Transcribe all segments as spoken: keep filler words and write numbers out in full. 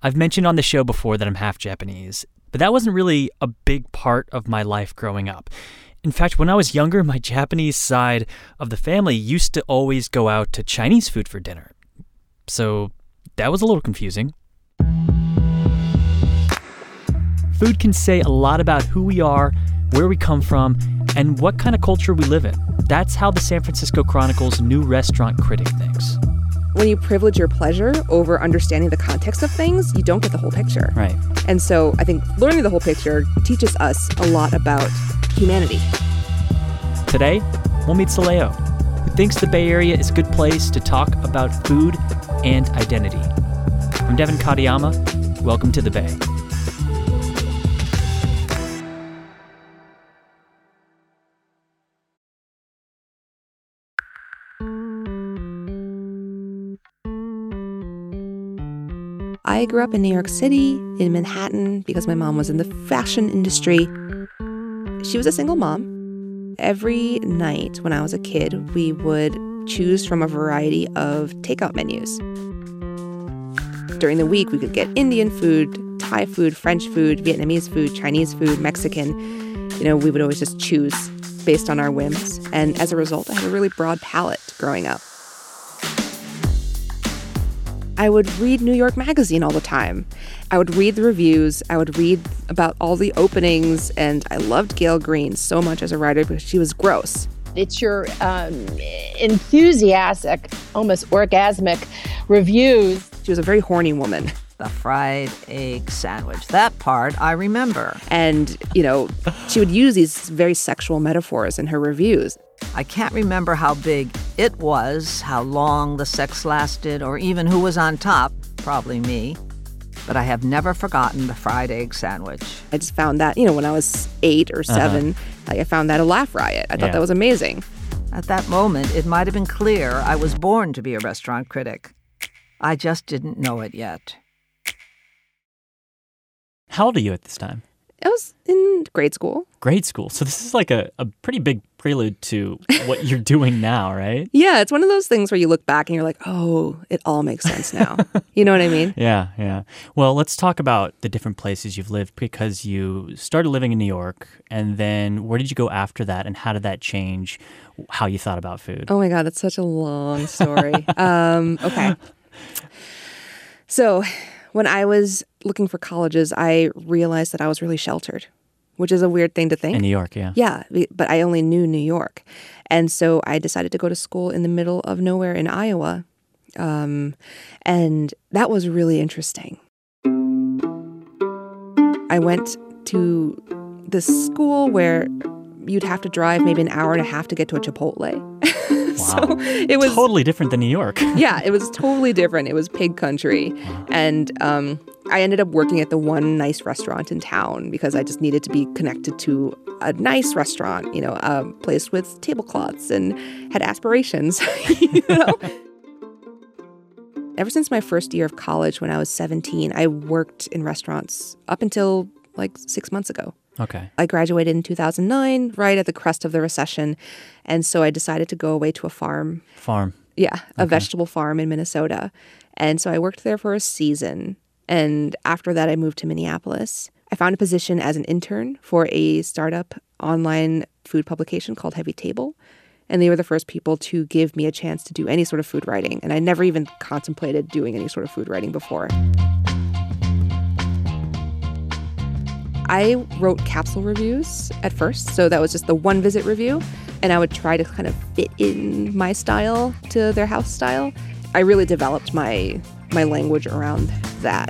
I've mentioned on the show before that I'm half Japanese, but that wasn't really a big part of my life growing up. In fact, when I was younger, my Japanese side of the family used to always go out to Chinese food for dinner. So that was a little confusing. Food can say a lot about who we are, where we come from, and what kind of culture we live in. That's how the San Francisco Chronicle's new restaurant critic thinks. When you privilege your pleasure over understanding the context of things, you don't get the whole picture. Right. And so I think learning the whole picture teaches us a lot about humanity. Today, we'll meet Saleo, who thinks the Bay Area is a good place to talk about food and identity. I'm Devin Katayama. Welcome to the Bay. I grew up in New York City, in Manhattan, because my mom was in the fashion industry. She was a single mom. Every night when I was a kid, we would choose from a variety of takeout menus. During the week, we could get Indian food, Thai food, French food, Vietnamese food, Chinese food, Mexican. You know, we would always just choose based on our whims. And as a result, I had a really broad palate growing up. I would read New York Magazine all the time. I would read the reviews. I would read about all the openings. And I loved Gail Green so much as a writer because she was gross. It's your um, enthusiastic, almost orgasmic reviews. She was a very horny woman. The fried egg sandwich. That part I remember. And, you know, she would use these very sexual metaphors in her reviews. I can't remember how big it was, how long the sex lasted, or even who was on top, probably me. But I have never forgotten the fried egg sandwich. I just found that, you know, when I was eight or seven, uh-huh. I found that a laugh riot. I thought yeah. that was amazing. At that moment, it might have been clear I was born to be a restaurant critic. I just didn't know it yet. How old are you at this time? I was in grade school. Grade school. So this is like a, a pretty big prelude to what you're doing now, right? Yeah, it's one of those things where you look back and you're like, oh, it all makes sense now. You know what I mean? Yeah, yeah. Well, let's talk about the different places you've lived, because you started living in New York, and then where did you go after that, and how did that change how you thought about food? Oh my God, that's such a long story. um, okay. So when I was looking for colleges, I realized that I was really sheltered, which is a weird thing to think. In New York, yeah. Yeah, but I only knew New York. And so I decided to go to school in the middle of nowhere in Iowa. Um, and that was really interesting. I went to this school where you'd have to drive maybe an hour and a half to get to a Chipotle. Wow. So it was totally different than New York. Yeah, it was totally different. It was pig country. And um, I ended up working at the one nice restaurant in town because I just needed to be connected to a nice restaurant, you know, a place with tablecloths and had aspirations, you know? Ever since my first year of college when I was seventeen, I worked in restaurants up until like six months ago. Okay. I graduated in two thousand nine, right at the crest of the recession. And so I decided to go away to a farm. Farm. Yeah, a okay. vegetable farm in Minnesota. And so I worked there for a season. And after that, I moved to Minneapolis. I found a position as an intern for a startup online food publication called Heavy Table. And they were the first people to give me a chance to do any sort of food writing. And I never even contemplated doing any sort of food writing before. I wrote capsule reviews at first, so that was just the one visit review, and I would try to kind of fit in my style to their house style. I really developed my my language around that.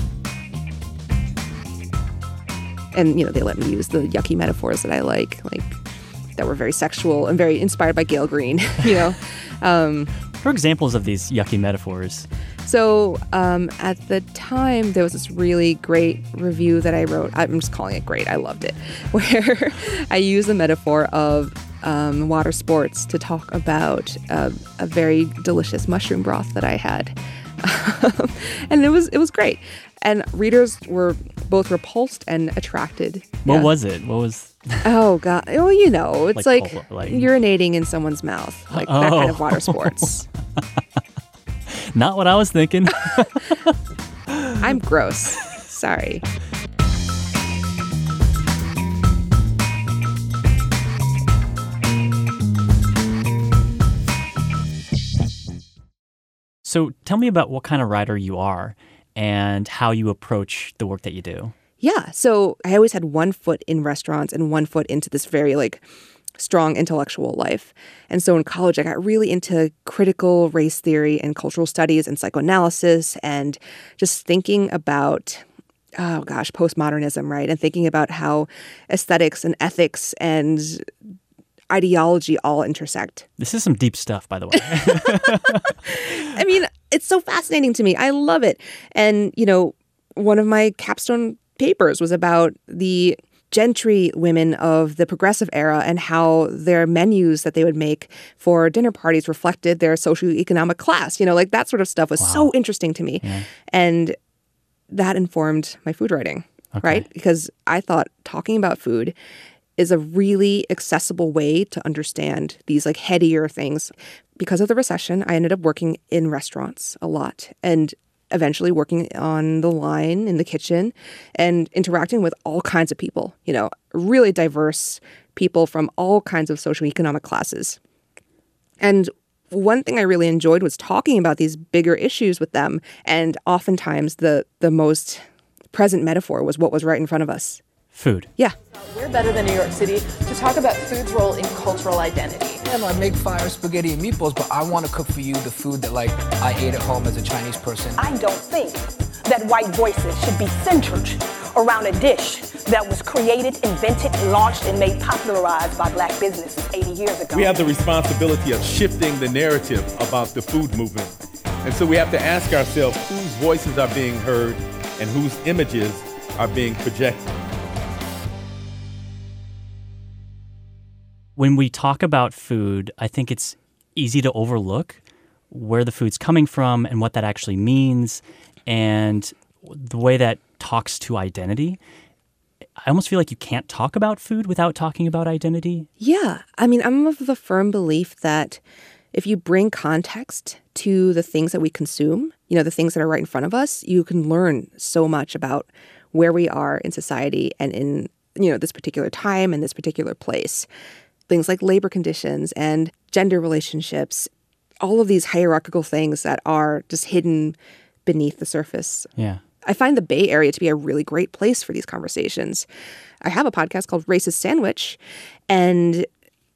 And, you know, they let me use the yucky metaphors that I like, like that were very sexual and very inspired by Gail Green, you know. Um, For examples of these yucky metaphors. So um, at the time, there was this really great review that I wrote. I'm just calling it great. I loved it. Where I used the metaphor of um, water sports to talk about uh, a very delicious mushroom broth that I had. And it was it was great. And readers were both repulsed and attracted. What yeah. was it? What was... Oh, God. Well, you know, it's like, like, like urinating in someone's mouth. Like oh. that kind of water sports. Not what I was thinking. I'm gross. Sorry. So tell me about what kind of writer you are and how you approach the work that you do. Yeah. So I always had one foot in restaurants and one foot into this very like strong intellectual life. And so in college, I got really into critical race theory and cultural studies and psychoanalysis and just thinking about, oh gosh, postmodernism, right? And thinking about how aesthetics and ethics and ideology all intersect. This is some deep stuff, by the way. I mean, it's so fascinating to me. I love it. And, you know, one of my capstone papers was about the gentry women of the progressive era and how their menus that they would make for dinner parties reflected their socioeconomic class. You know, like that sort of stuff was wow. so interesting to me. Yeah. And that informed my food writing, okay. right? Because I thought talking about food is a really accessible way to understand these like headier things. Because of the recession, I ended up working in restaurants a lot and eventually working on the line in the kitchen and interacting with all kinds of people, you know, really diverse people from all kinds of socioeconomic classes. And one thing I really enjoyed was talking about these bigger issues with them. And oftentimes the the most present metaphor was what was right in front of us. Food. Yeah. We're better than New York City to talk about food's role in cultural identity. Yeah, I make fire spaghetti and meatballs, but I want to cook for you the food that, like, I ate at home as a Chinese person. I don't think that white voices should be centered around a dish that was created, invented, launched, and made popularized by black businesses eighty years ago. We have the responsibility of shifting the narrative about the food movement. And so we have to ask ourselves whose voices are being heard and whose images are being projected. When we talk about food, I think it's easy to overlook where the food's coming from and what that actually means and the way that talks to identity. I almost feel like you can't talk about food without talking about identity. Yeah. I mean, I'm of the firm belief that if you bring context to the things that we consume, you know, the things that are right in front of us, you can learn so much about where we are in society and in, you know, this particular time and this particular place. Things like labor conditions and gender relationships, all of these hierarchical things that are just hidden beneath the surface. Yeah. I find the Bay Area to be a really great place for these conversations. I have a podcast called Racist Sandwich, and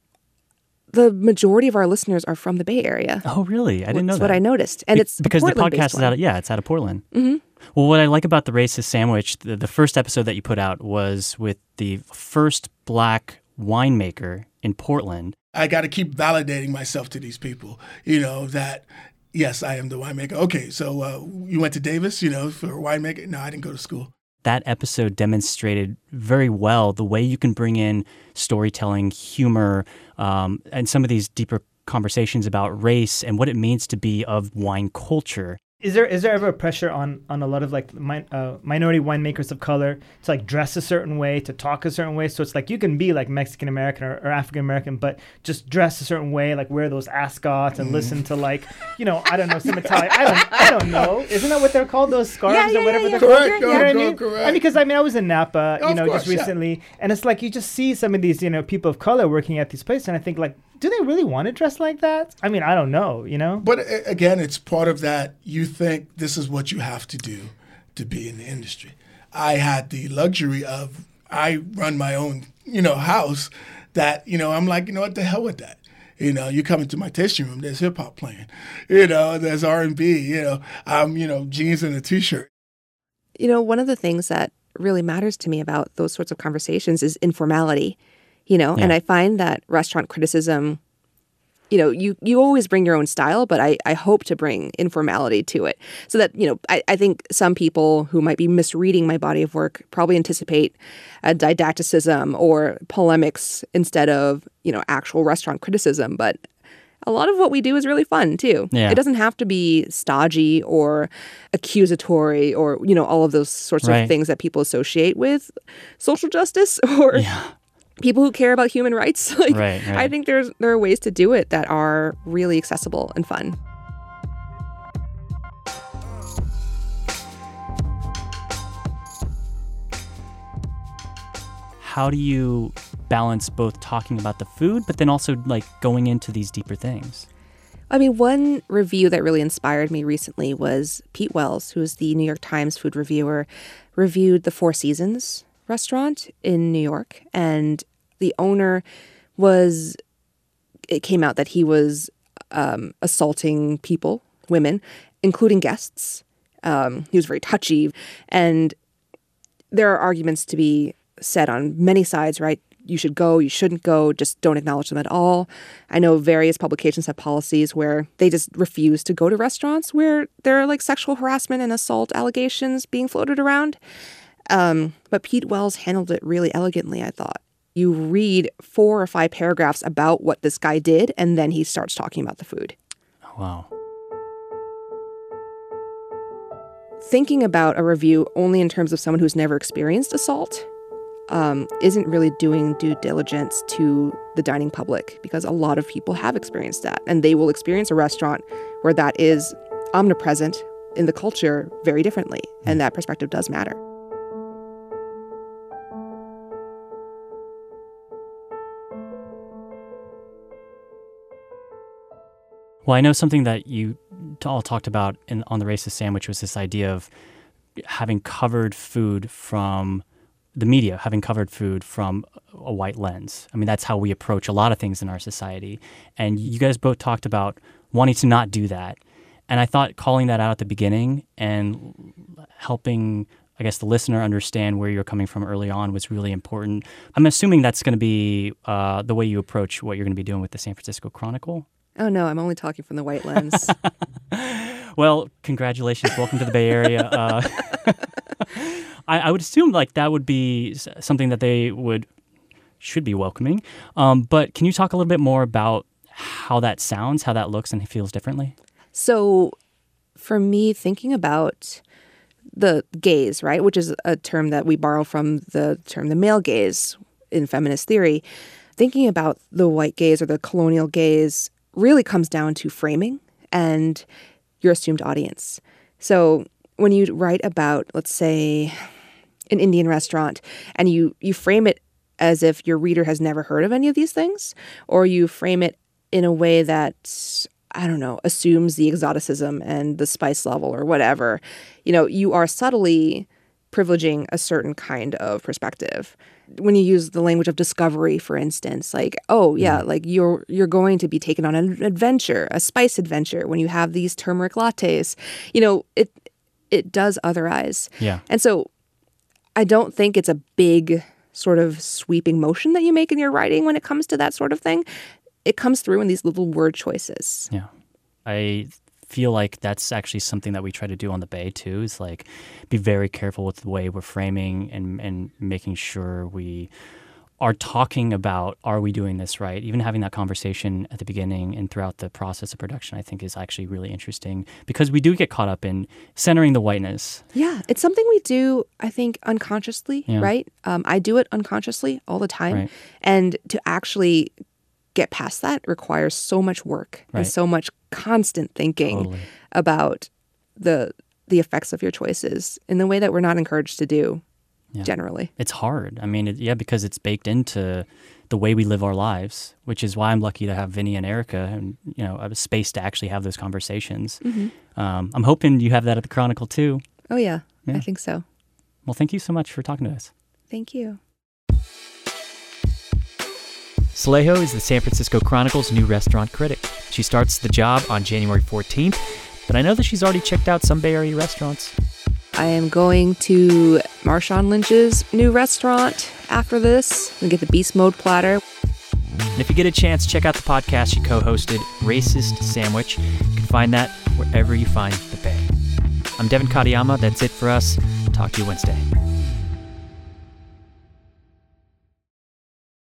the majority of our listeners are from the Bay Area. Oh, really? I didn't know that. That's what I noticed. And Be- it's because the podcast Portland-based is out of, yeah, it's out of Portland. Mm-hmm. Well, what I like about the Racist Sandwich, the, the first episode that you put out was with the first black winemaker in Portland. I got to keep validating myself to these people, you know, that, yes, I am the winemaker. Okay, so uh, you went to Davis, you know, for winemaker? No, I didn't go to school. That episode demonstrated very well the way you can bring in storytelling, humor, um, and some of these deeper conversations about race and what it means to be of wine culture. Is there is there ever a pressure on, on a lot of like min, uh, minority winemakers of color to like dress a certain way, to talk a certain way? So it's like you can be like Mexican American or, or African American, but just dress a certain way, like wear those ascots and mm. listen to like, you know, I don't know, some Italian. I don't I don't know. Isn't that what they're called? Those scarves yeah, yeah, or whatever yeah, they're correct, called? no, You know what I no, mean? correct. I mean, because I mean, I was in Napa, you of know, course, just recently, yeah. and it's like you just see some of these, you know, people of color working at these places, and I think like, do they really want to dress like that? I mean, I don't know, you know? But again, it's part of that. You think this is what you have to do to be in the industry. I had the luxury of, I run my own, you know, house that, you know, I'm like, you know what, the hell with that. You know, you come into my tasting room, there's hip hop playing, you know, there's R and B, you know, I'm, you know, jeans and a t-shirt. You know, one of the things that really matters to me about those sorts of conversations is informality. You know, yeah. and I find that restaurant criticism, you know, you, you always bring your own style, but I, I hope to bring informality to it so that, you know, I, I think some people who might be misreading my body of work probably anticipate a didacticism or polemics instead of, you know, actual restaurant criticism. But a lot of what we do is really fun, too. Yeah. It doesn't have to be stodgy or accusatory or, you know, all of those sorts right. of things that people associate with social justice or... Yeah. people who care about human rights. Like, right, right. I think there's there are ways to do it that are really accessible and fun. how do you balance both talking about the food, but then also like going into these deeper things? I mean, one review that really inspired me recently was Pete Wells, who is the New York Times food reviewer, reviewed the Four Seasons restaurant in New York. And the owner was, it came out that he was um, assaulting people, women, including guests. Um, he was very touchy. And there are arguments to be said on many sides, right? You should go, you shouldn't go, just don't acknowledge them at all. I know various publications have policies where they just refuse to go to restaurants where there are like sexual harassment and assault allegations being floated around. Um, but Pete Wells handled it really elegantly, I thought. You read four or five paragraphs about what this guy did, and then he starts talking about the food. Oh, wow. Thinking about a review only in terms of someone who's never experienced assault Um, isn't really doing due diligence to the dining public, because a lot of people have experienced that, and they will experience a restaurant where that is omnipresent in the culture very differently, and that perspective does matter. Well, I know something that you all talked about in, on the Racist Sandwich was this idea of having covered food from the media, having covered food from a white lens. I mean, that's how we approach a lot of things in our society. And you guys both talked about wanting to not do that. And I thought calling that out at the beginning and helping, I guess, the listener understand where you're coming from early on was really important. I'm assuming that's going to be uh, the way you approach what you're going to be doing with the San Francisco Chronicle. Oh, no, I'm only talking from the white lens. Well, congratulations. Welcome to the Bay Area. Uh, I, I would assume like that would be something that they would should be welcoming. Um, but can you talk a little bit more about how that sounds, how that looks and feels differently? So for me, thinking about the gaze, right, which is a term that we borrow from the term the male gaze in feminist theory, thinking about the white gaze or the colonial gaze really comes down to framing and your assumed audience. So when you write about, let's say, an Indian restaurant, and you, you frame it as if your reader has never heard of any of these things, or you frame it in a way that, I don't know, assumes the exoticism and the spice level or whatever, you know, you are subtly privileging a certain kind of perspective. When you use the language of discovery, for instance, like, oh, yeah, mm. like you're you're going to be taken on an adventure, a spice adventure when you have these turmeric lattes. You know, it it does otherize. Yeah. And so I don't think it's a big sort of sweeping motion that you make in your writing when it comes to that sort of thing. It comes through in these little word choices. Yeah. I feel like that's actually something that we try to do on the Bay too, is like be very careful with the way we're framing and, and making sure we are talking about, are we doing this right? Even having that conversation at the beginning and throughout the process of production, I think is actually really interesting because we do get caught up in centering the whiteness. Yeah, it's something we do, I think, unconsciously, yeah. right? Um, I do it unconsciously all the time. Right. And to actually get past that requires so much work right. and so much constant thinking totally. about the the effects of your choices in the way that we're not encouraged to do yeah. generally. It's hard. I mean, it, yeah, because it's baked into the way we live our lives, which is why I'm lucky to have Vinny and Erica and, you know, a space to actually have those conversations. Mm-hmm. Um, I'm hoping you have that at the Chronicle too. Oh, yeah, yeah. I think so. Well, thank you so much for talking to us. Thank you. Salejo is the San Francisco Chronicle's new restaurant critic. She starts the job on January fourteenth, but I know that she's already checked out some Bay Area restaurants. I am going to Marshawn Lynch's new restaurant after this and get the Beast Mode platter. And if you get a chance, check out the podcast she co-hosted, Racist Sandwich. You can find that wherever you find the Bay. I'm Devin Katayama. That's it for us. Talk to you Wednesday.